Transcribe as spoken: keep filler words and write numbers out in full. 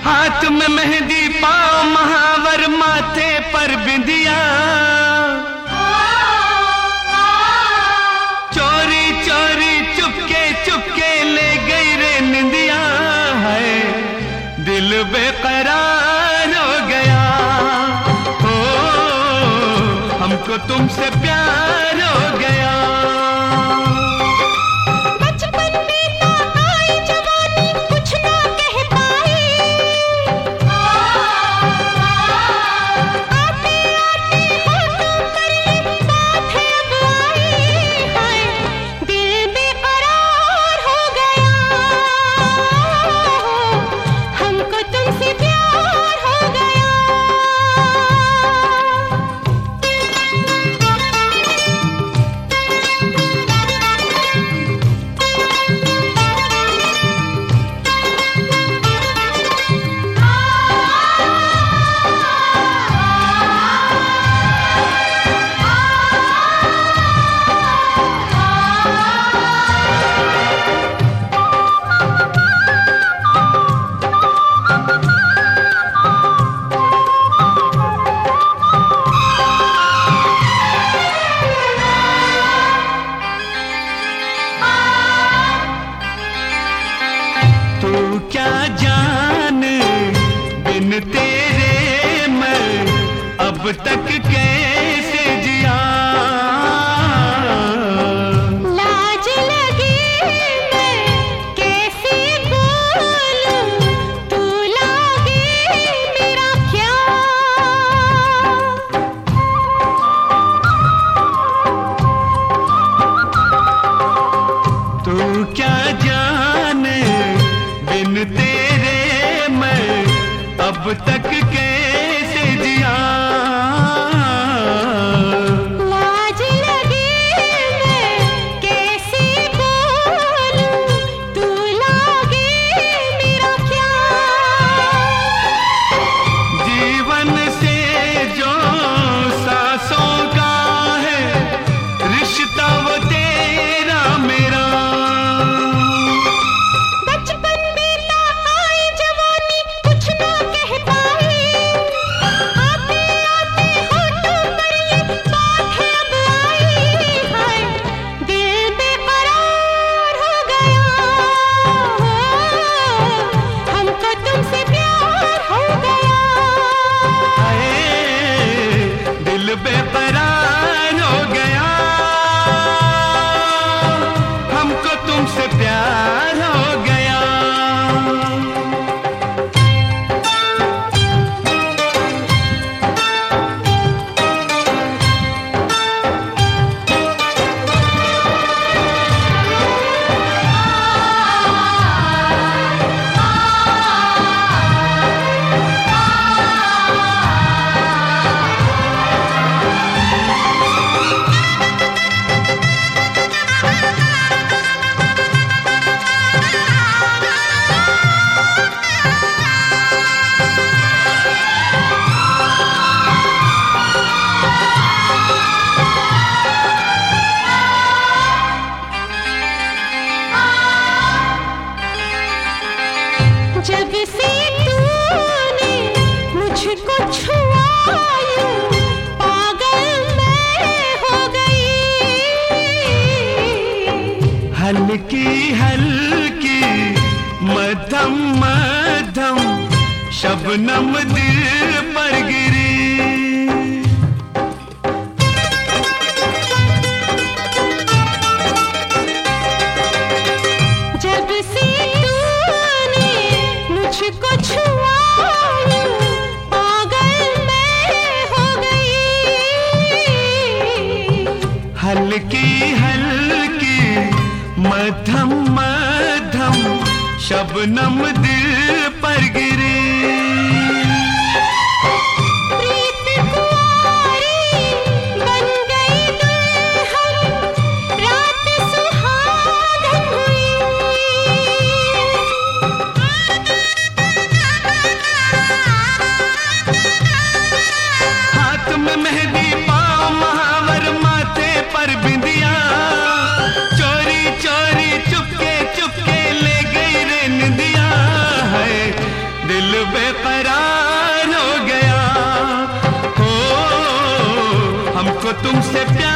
हाथ में मेहंदी पाँव महावर माथे पर बिंदिया, चोरी चोरी चुपके चुपके ले गई रे निंदिया है, दिल बेकरार हो गया हो, हमको तुमसे प्यार हो गया। तू क्या जाने बिन तेरे मैं अब तक कैसे जिया, लाज लगी मैं कैसे बोलूं, तू लागे मेरा क्या। तू क्या जाने बिन तेरे मैं अब तक कैसे जिया, लाज लगी मैं कैसे बोलूं, तू लागे मेरा क्या। जीवन से जो सांसों का है रिश्ता वो तेरा मेरा, बेकरार हो गया, हमको तुमसे प्यार हो गया। जब से तूने मुझको छुआ यूं पागल मैं हो गई, हल्की हल्की मध्यम मध्यम शबनम दिल पर गिरी, जब से तूने मुझको छुआ यूं पागल मैं हो गई, हल्की हल्की मध्यम मध्यम शबनम दिल पर गिरी। प्रीत कुंवारी बन गई दुल्हन, रात सुहागन हुई। हाथ में मेहंदी पाँव महावर माथे पर बिंदिया, चोरी चोरी चुपके चुपके ले गई रे निंदिया है, तुमसे प्यार